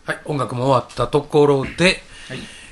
はい、音楽も終わったところで、はい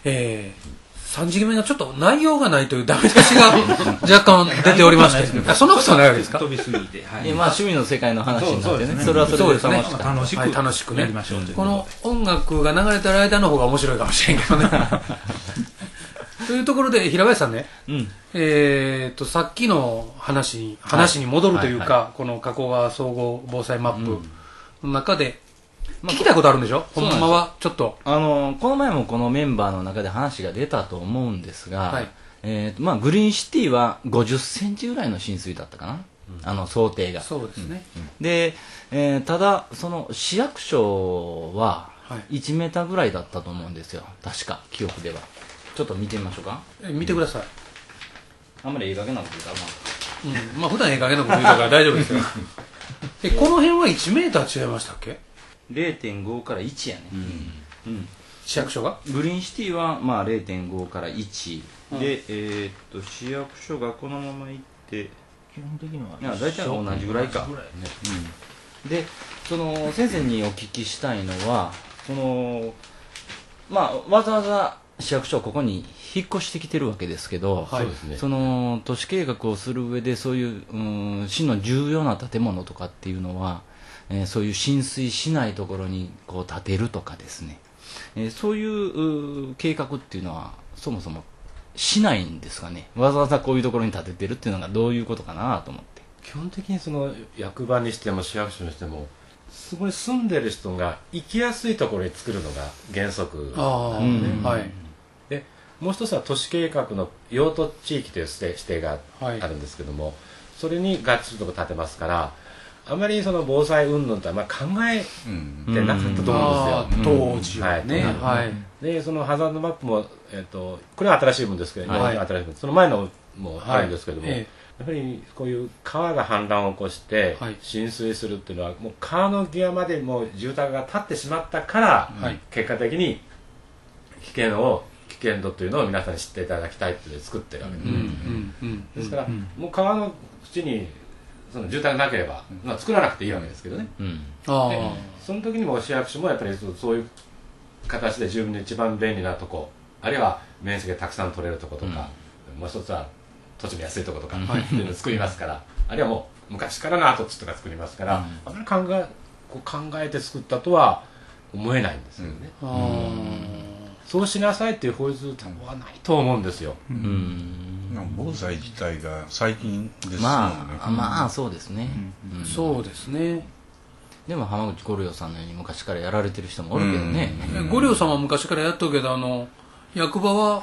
、3時目がちょっと内容がないというダメ出しが若干出ておりまして、そんなことはないわけですか？ 飛びすぎて、 はい、まあ趣味の世界の話になってね、それはそれで楽しくね、 やりましょう。 この音楽が流れてる間の方が面白いかもしれんけどね。というところで平林さんね、さっきの話に戻るというか、この加古川総合防災マップの中で聞きたいことあるんでしょ？ほんまはちょっとこの前もこのメンバーの中で話が出たと思うんですが、はい、まあグリーンシティは50センチぐらいの浸水だったかな、想定が。 そうですね。 で、ただその市役所は1メーターぐらいだったと思うんですよ、確か記憶では。ちょっと見てみましょうか。 見てください。 あんまりええ加減なこと言うたらまあ普段ええ加減なこと言うたから大丈夫ですよ。この辺は1メーター違いましたっけ ？0.5 から1やね、 市役所がグリーンシティはまあ 0.5 から1、で市役所がこのまま行って基本的には大体同じぐらいか、でその先生にお聞きしたいのは、そのまあわざわざ市役所はここに引っ越してきてるわけですけど、はい、その都市計画をする上でそういう市の重要な建物とかっていうのは、そういう浸水しないところにこう建てるとかですね、そういう計画っていうのはそもそもしないんですかね。わざわざこういうところに建ててるっていうのがどういうことかなと思って。 基本的にその役場にしても市役所にしてもそこに住んでる人が行きやすいところに作るのが原則なんですね。はい、でもう一つは都市計画の用途地域という指定があるんですけども、それに合致するところ建てますから、あまりその防災云々とは考えてなかったと思うんですよ、 当時はね。 でそのハザードマップも、これは新しいものですけど、その前のもあるんですけども、やはりこういう川が氾濫を起こして浸水するっていうのは、もう川の際までもう住宅が建ってしまったから、結果的に危険度というのを皆さんに知っていただきたいって作ってるわけです。ですから、もう川の縁にその住宅がなければ、作らなくていいわけですけどね。でその時にも市役所もやっぱりそういう形で住民の一番便利なとこ、あるいは面積がたくさん取れるとことか、もう一つは土地の安いとことかっていうのを作りますから、あるいはもう昔からの跡地とか作りますから、あまり考えて作ったとは思えないんですよね。そうしなさいっていう法律はないと思うんですよ。 防災自体が最近ですよね。 まあそうですね。 そうですね。 でも浜口五稜さんのように昔からやられてる人もおるけどね。 五稜さんは昔からやっとるけど、役場は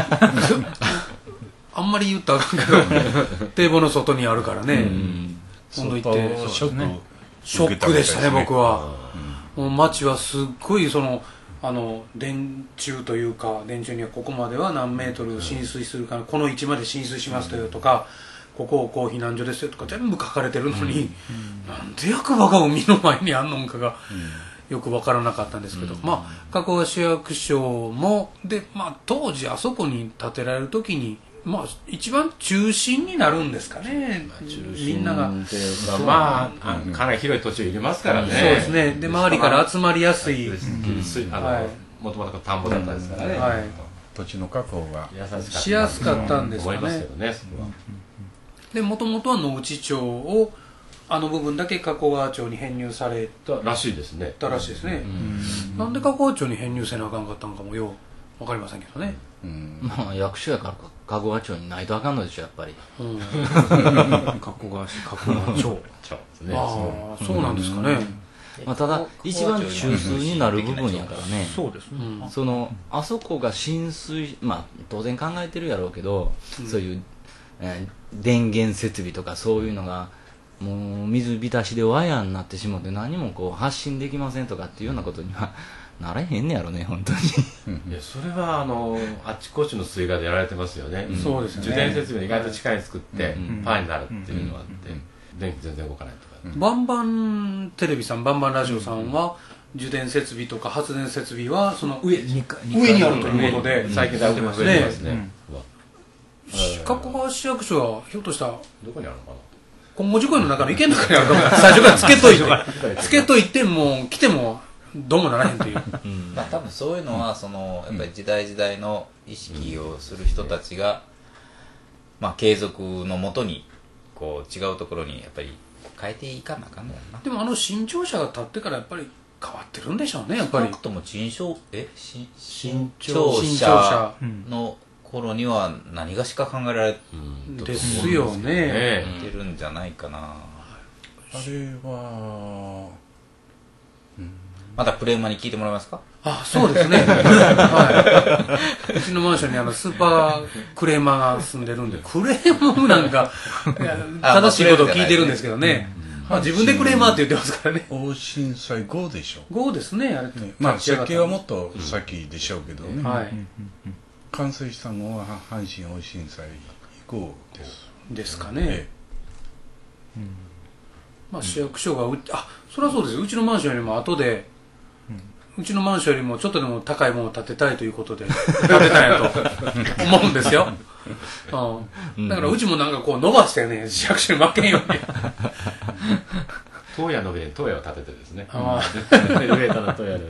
あんまり言ったらあかんけど堤防の外にあるからね。今度行ってショックでしたね、僕は。もう街はすっごい電柱というか、電柱にはここまでは何メートル浸水するから、この位置まで浸水しますとか、ここ避難所ですよとか全部書かれてるのに、なんで役場が海の前にあんのかがよく分からなかったんですけど、加古川市役所もで、当時あそこに建てられる時に一番中心になるんですかね。みんながかなり広い土地を入れますからね。 そうですね。で周りから集まりやすい、 もともと田んぼだったですからね。 土地の確保がしやすかったんですかね。でもともとは野内町を部分だけ加古川町に編入されたらしいですね。 なんで加古川町に編入せなあかんかったのかもよう分かりませんけどね。 役所やから加古川町にないとあかんのでしょ、やっぱり。 加古川市加古川町ですね。そうなんですかね。 ただ一番中枢になる部分やからね。 そうですね。 あそこが浸水、当然考えてるやろうけど、そういう電源設備とかそういうのがもう水浸しでワイヤーになってしまって何も発信できませんとかっていうようなことにはなれへんねやろね、本当に。 いや、それはあちこちの水害でやられてますよね。 そうですね。 受電設備を意外と近いに作ってパーになるっていうのがあって、電気全然動かないとか。 バンバンテレビさん、バンバンラジオさんは受電設備とか発電設備はその上にあるということで、 最近だいぶ増えてますね。 加古川市役所はひょっとしたらどこにあるのかな。 今後事故の中の池の中にあるかも。最初からつけといても来てもどうもならへんというまあ多分そういうのはやっぱり時代時代の意識をする人たちが、まあ継続のもとにこう違うところにやっぱり変えていかなあかんのやな。 でも新潮社が立ってからやっぱり変わってるんでしょうね、やっぱり。 少なくとも新潮社社の頃には何がしか考えられてですよね。 るんじゃないかな。 あれはまたクレーマーに聞いてもらえますか？ あ、そうですね。はい。うちのマンションにスーパークレーマーが住んでるんで、クレーマーなんか正しいことを聞いてるんですけどね。まあ自分でクレーマーって言ってますからね。 大震災後でしょ。 後ですね、あれ。 まあ設計はもっと先でしょうけどね。 はい。 完成したのは阪神大震災以降です。 ですかね。まあ市役所がそれはそうですよ。うちのマンションよりも後で、うちのマンションよりもちょっとでも高いものを建てたいということで建てたんやと思うんですよ。だからうちもなんかこう伸ばしてね、市役所に負けんように。 東屋の上に東屋を建ててですね。上から東屋の上に。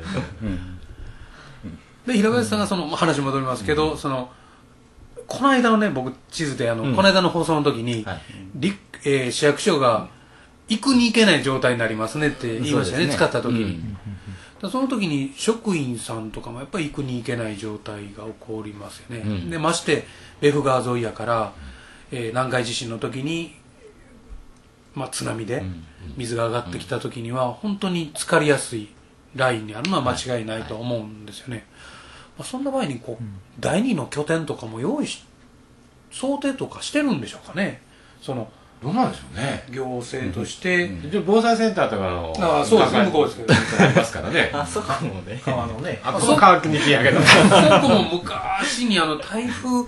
で、平林さんが話戻りますけど、この間のね、僕地図でこの間の放送の時に、市役所が行くに行けない状態になりますねって言いましたね、使った時に。その時に職員さんとかもやっぱり行くに行けない状態が起こりますよね。で、ましてレフ川沿いやから、南海地震の時に、津波で水が上がってきた時には本当に浸かりやすいラインにあるのは間違いないと思うんですよね。そんな場合に第二の拠点とかも想定とかしてるんでしょうかね。 どうなんでしょうね。 行政として、 防災センターとかそうですね、向こうですけどありますからね。 あそこもね、 川のね、 そこ川にやけど、 そこも昔に台風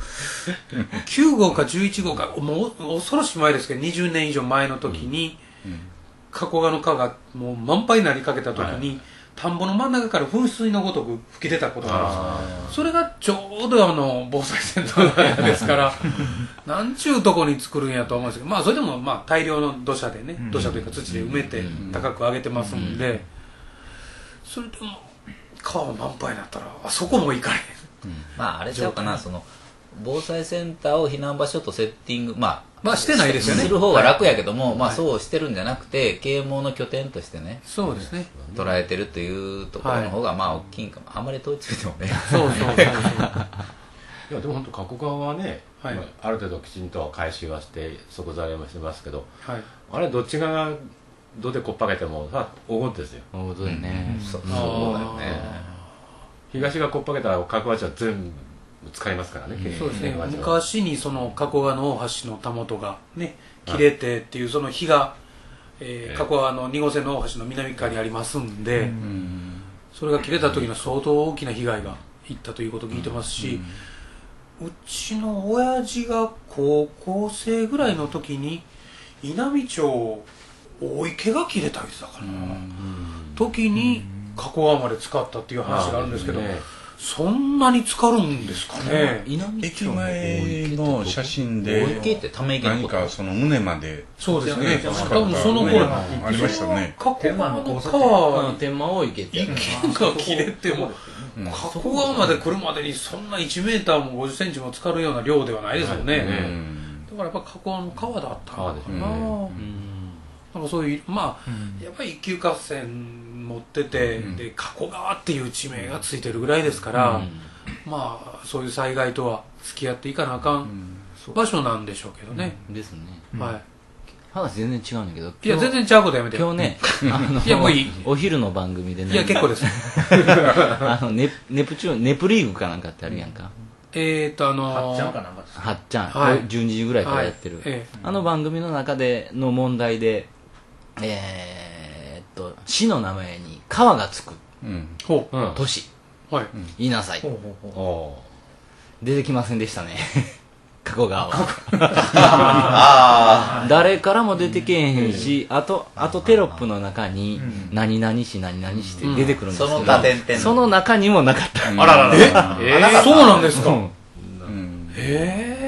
9号か11号か、もう恐ろしい前ですけど、20年以上前の時に、加古川の川がもう満杯になりかけた時に、田んぼの真ん中から噴水のごとく吹き出たことがあります。それがちょうど防災センターですからなんちゅうとこに作るんやと思うんですけど、それでも大量の土砂でね、土砂というか土で埋めて高く上げてますんで、それでも川が満杯になったらあそこも行かれへん。 あれちゃうかな、防災センターを避難場所とセッティングしてないですよね。 する方が楽やけども、そうしてるんじゃなくて啓蒙の拠点としてね、 そうですね、 捉えてるというところの方が大きいんかも。あんまり問いつけてもね。 そういやでも本当加古川はね、ある程度きちんと回収はして底材もしてますけど、あれどっち側がどうでこっぱげても大事ですよ。 大事だよね。 そうだよね。 東がこっぱげたら加古川町は全部使いますからね。 そうですね。昔に加古川の大橋のたもとがね切れてっていう日が加古川の2号線の大橋の南側にありますんで、それが切れた時の相当大きな被害がいったということを聞いてますし、うちの親父が高校生ぐらいの時に稲美町大池が切れたりしたかな、時に加古川まで使ったっていう話があるんですけど、そんなに浸かるんですかね。 駅前の写真で何か胸まで、 そうですね、 多分その頃ありましたね。 加古川の川天満大池って池が切れても加古川まで来るまでにそんな1メーターも50センチも浸かるような量ではないですよね。だからやっぱ加古川の川だったのかな。なんかそういうやっぱり一級河川持ってて、で加古川っていう地名がついてるぐらいですから、そういう災害とは付き合っていかなあかん場所なんでしょうけどね。 ですね。 話全然違うんだけど、 いや全然ちゃうことやめて。 今日ね、 いやもういい。 お昼の番組でね、 いや結構です。 ネプリーグかなんかってあるやんか。 はっちゃんかなんかです。 はっちゃん、12時ぐらいからやってる、あの番組の中での問題で、市の名前に川がつく都市、言いなさい。出てきませんでしたね。加古川は誰からも出てけえへんし、あとテロップの中に何々市何々市って出てくるんですけど、その中にもなかった。 あららら。そうなんですか。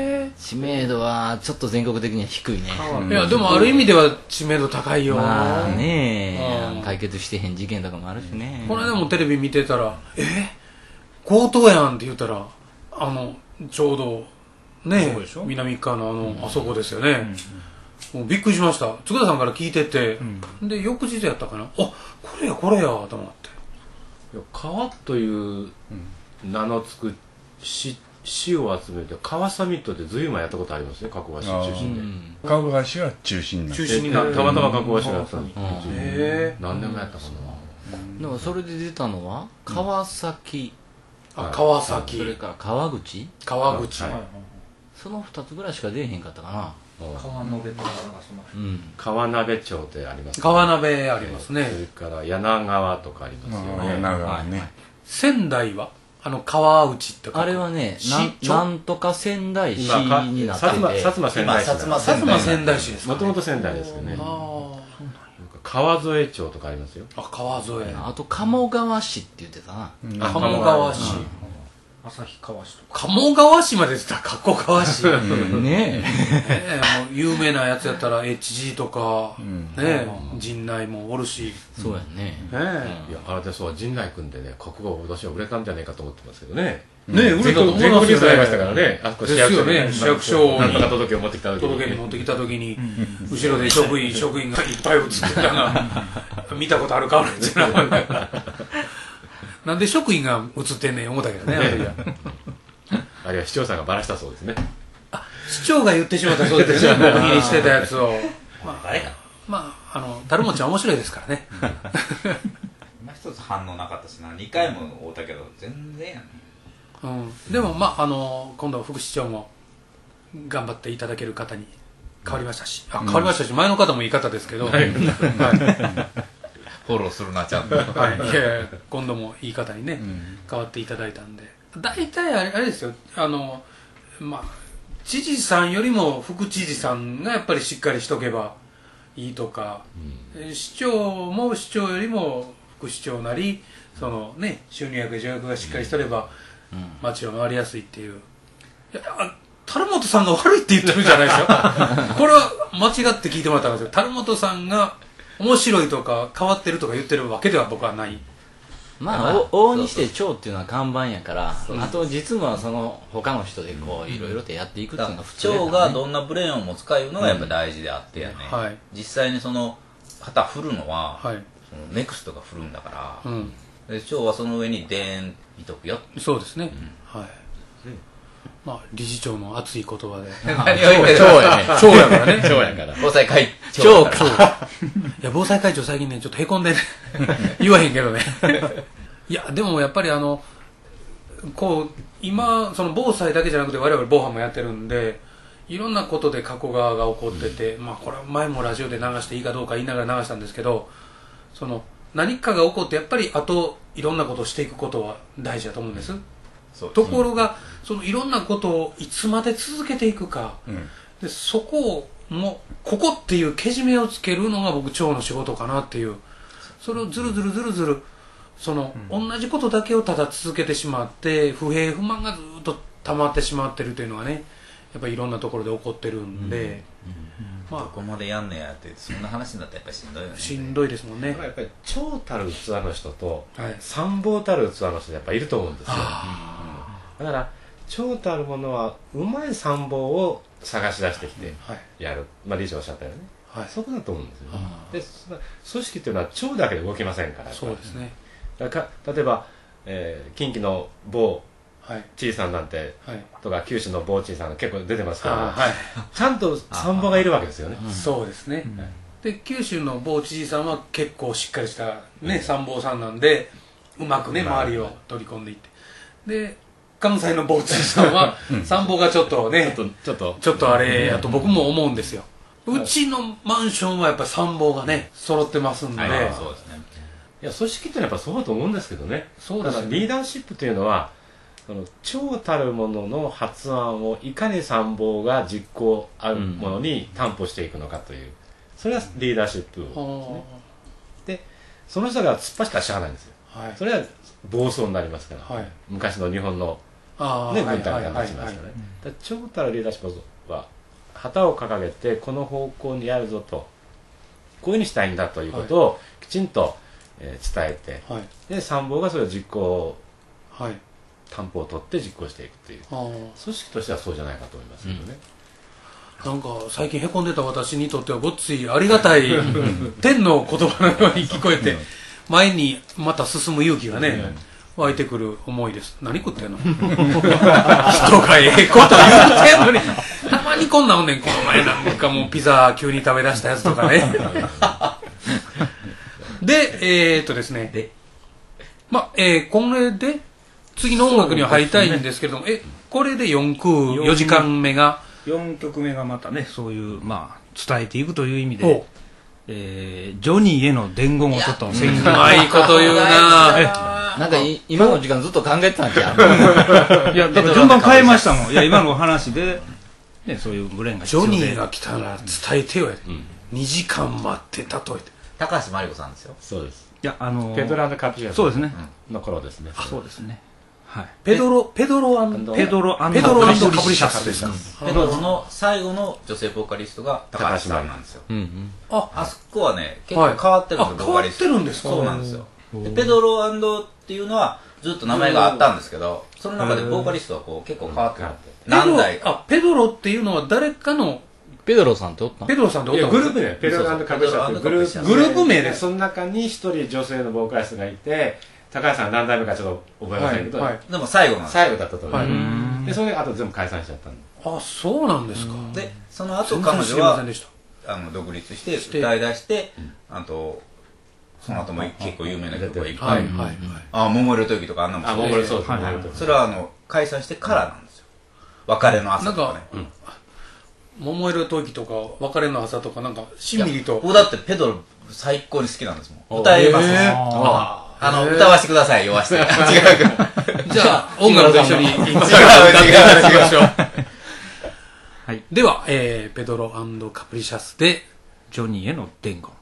知名度はちょっと全国的には低いね。 いやでもある意味では知名度高いよ。 まあね、解決してへん事件とかもあるしね。 この間もテレビ見てたら強盗やんって言ったらちょうどね南側のあそこですよね。もうびっくりしました。佃さんから聞いてて、で翌日やったかな、これやと思って。 川という名のつく市を集めて川サミットで随分やったことありますね、加古川市中心で。 加古川市が中心になってたまたま加古川市がやったの。何年もやったかな。 だからそれで出たのは川崎、 川崎、 それから川口、その2つぐらいしか出えへんかったかな。 川鍋とか川鍋町ってありますね。 川鍋ありますね。 それから柳川とかありますよね。 柳川ね。 仙台は川内ってあれはね、なんとか仙台市になってて、 薩摩仙台市。 薩摩仙台市ですか。 もともと仙台ですよね。川添町とかありますよ。 川添。 あと鴨川市って言ってたな。 鴨川市。 旭川市とか。 鴨川市まで出た。加古川市。 ねえ。有名なやつやったら HG とか陣内もおるし。 そうやね。 いやあれでそう陣内君でね、国語私は売れたんじゃないかと思ってますけどね。 売れたと思いますよね。 全国ニュースになりましたからね。あそこ市役所なんとか届けを持ってきた時に後ろで職員がいっぱい映ってたな。見たことある顔なんじゃない。なんで職員が映ってんねん思ったけどね。 あれは市長さんがバラしたそうですね。 市長が言ってしまったそうですね。黙秘にしてたやつを。 誰か。 タルモちゃん面白いですからね。 今一つ反応なかったしな。2回も会うたけど全然やね。 でも今度副市長も頑張っていただける方に変わりましたし、前の方もいい方ですけど。 フォローするなちゃんと。 今度もいい方にね変わっていただいたんで、大体あれですよ。知事さんよりも副知事さんがやっぱりしっかりしとけばいいとか、市長も市長よりも副市長なり収入役助役がしっかりしとれば街を回りやすいっていう。樽本さんが悪いって言ってるんじゃないですよ。これは間違って聞いてもらったんですよ。樽本さんが面白いとか変わってるとか言ってるわけでは僕はない。 往々にして町っていうのは看板やから、あと実務はその他の人でこういろいろとやっていくっていうのが普通やからね。 町がどんなブレーンを持つかいうのがやっぱ大事であってやね。実際にその旗振るのはネクストが振るんだから、町はその上にでーん見とくよ。 そうですね。理事長の熱い言葉で。 何を言ってる町やからね。 町やから。 防災会長か。 いや、防災会長最近ね、ちょっとへこんでね。言わへんけどね。いや、でもやっぱり今、その防災だけじゃなくて我々防犯もやってるんで、いろんなことで加古川が起こってて、これは前もラジオで流していいかどうか言いながら流したんですけど、何かが起こってやっぱりあといろんなことをしていくことは大事だと思うんです。ところがいろんなことをいつまで続けていくか、でそこをここっていうけじめをつけるのが僕町の仕事かなっていう。それをずるずる同じことだけをただ続けてしまって不平不満がずっと溜まってしまってるというのがね、やっぱりいろんなところで起こってるんで、 どこまでやんねやってそんな話になったらやっぱりしんどいよね。 しんどいですもんね。 やっぱり長たる器の人と参謀たる器の人やっぱいると思うんですよ。だから長たるものはうまい参謀を探し出してきてやる、理事長おっしゃったよね。そこだと思うんですよ。で組織っていうのは長だけで動きませんから。 そうですね。 例えば近畿の某知事さんなんてとか九州の某知事さんが結構出てますけど、ちゃんと参謀がいるわけですよね。 そうですね。で九州の某知事さんは結構しっかりした参謀さんなんで、うまくね周りを取り込んでいって、で関西の某知事さんは参謀がちょっとねちょっとあれやと僕も思うんですよ。うちのマンションはやっぱり参謀がね揃ってますんで。 そうですね。 いや組織ってのはやっぱそうだと思うんですけどね。 そうですね。 リーダーシップというのは長たるものの発案をいかに参謀が実行あるものに担保していくのかという、それがリーダーシップですね。でその人が突っ走ったらしゃあないんですよ。それは暴走になりますから、昔の日本の軍隊が立ちますからね。長たるリーダーシップをは旗を掲げてこの方向にやるぞと、こういうふうにしたいんだということをきちんと、伝えて、はい、で参謀がそれを実行、はい、担保を取って実行していくという、組織としてはそうじゃないかと思いますけどね。 なんか最近へこんでた私にとってはごっついありがたい天の言葉のように聞こえて、前にまた進む勇気がね、湧いてくる思いです。何食ってんの人がええこと言ってんのに、たまにこんなんおんねん。この前なんかもうピザ急に食べ出したやつとかね。で、ですね。まあ、これで次の音楽には入りたいんですけれども、これで4時間目が 4曲目がまたね、そういう、まあ、伝えていくという意味で、ジョニーへの伝言をちょっと宣言。 うまいこと言うななんか今の時間ずっと考えてたんじゃん。 いや、だから順番変えましたもん。いや、今のお話で、ね、そういうブレーンが必要で。ジョニーが来たら伝えてよ。2時間待ってたと言って。 高橋真理子さんですよ。 そうです。 いや、 ペドロ&カプリシャス。 そうですね。 の頃ですね。 そうですね。はい。 ペドロカプリシャスですか。 ペドロの最後の女性ボーカリストが高橋さんなんですよ。あそこはね、結構変わってるんですよ、 変わってるんですか。 そうなんですよ。ペドロ&っていうのはずっと名前があったんですけど、その中でボーカリストはこう結構変わってる。何代か。 ペドロっていうのは誰かのペドロさんっておったペドロさんっておったグループ名、ペドロ&カプリシャスってグループ名で、 その中に一人女性のボーカリストがいて、高橋さん何代目かちょっと覚えませんけど、 でも最後なんです。 最後だったと思います。で、それあと全部解散しちゃったんで。 あ、そうなんですか。 で、その後彼女は独立して歌い出して、あとその後も結構有名な曲がいっぱい。桃色時とかあんなもんそうです。 それは解散してからなんですよ。別れの朝とかね。 桃色時とか別れの朝とかなんかしんみりと。 僕だってペドロ最高に好きなんですもん。歌えますもん。歌わせてください、酔わして。違う。 じゃあ、音楽と一緒に歌っていただきましょう。はい。では、ペドロ&カプリシャスで、 ジョニーへの伝言。